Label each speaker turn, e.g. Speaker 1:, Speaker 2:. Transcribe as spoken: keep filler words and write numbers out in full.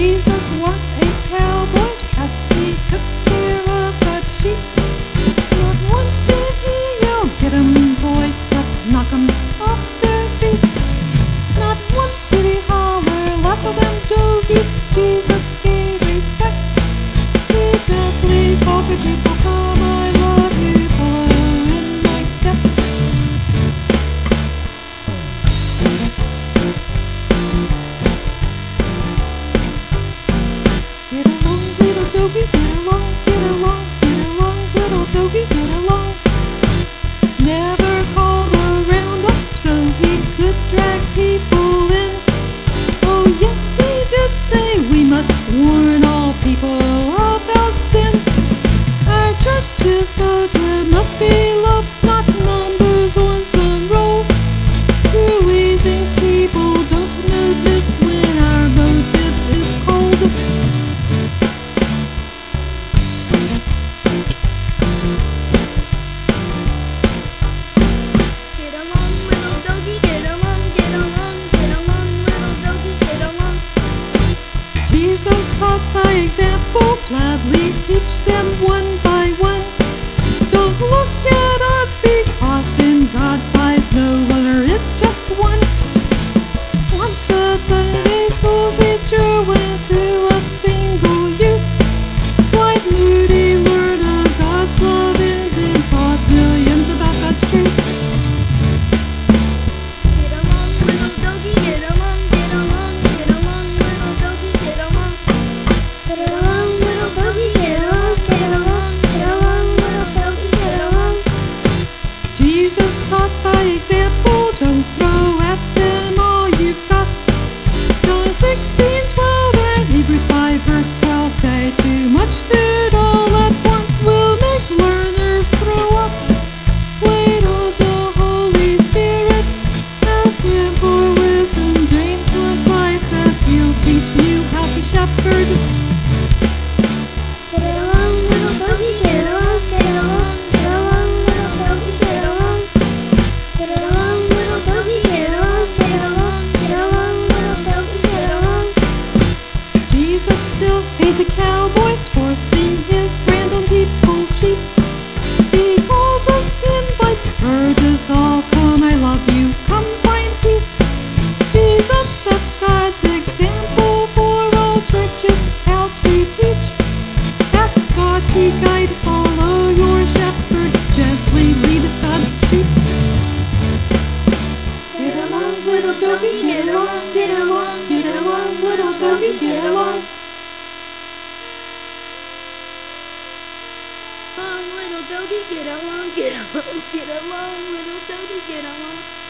Speaker 1: Jesus was a cowboy, trust he took care of the sheep. Not once did he yell, "Get 'em, boys, let's knock 'em off their feet." Not once did he holler, "Laugh at them jogies." Jesus gave respect. He gently called the people, "Come, I love you, follow in my steps." Get along, little doggy, get along, get along, get along, little doggy, get along. Never called a roundup so he could drag people in. Oh yes, he did say we must warn all people about sin. Our church is so good, must be loved, not numbers on some roll. Pleasing people don't notice when our motive is cold.
Speaker 2: Get along, little doggy, get along, get along, get along, little doggy, get along.
Speaker 1: Jesus taught by example, gladly teach them one by one. Don't look at us, because in God's eyes no other is just one. Once a Sunday school teacher went to a single youth. Quite moody word of God's love is and taught millions about God's truth.
Speaker 2: Get along, little doggy, get along, get along, get along, little doggy, get along. Get along, little doggy, get along, get along, get along, little doggy, get along.
Speaker 1: Jesus taught by example, don't throw at them all you've got. John sixteen twelve and Hebrews five verse twelve say too much food all at once will make learners throw up. Wait on the Holy Spirit, ask him for wisdom. James one five says he'll teach you how to shepherd.
Speaker 2: Get along, little doggy, get along, get along, get along, little doggy, get along. Get along, little doggy, get along, get along, get along, little doggy, get along.
Speaker 1: Jesus still ain't a cowboy, forcing his brand on people's sheep. He calls us invites, urges all, come, I love you, come find peace. Jesus sets God's example for all churches, how to teach. Ask God to guide, follow your shepherd, gently lead God's sheep.
Speaker 2: Get along, little doggy, get along, get along, get along, little doggy, get along. Oh, little doggy, get along, get along, get along, little doggy, get along.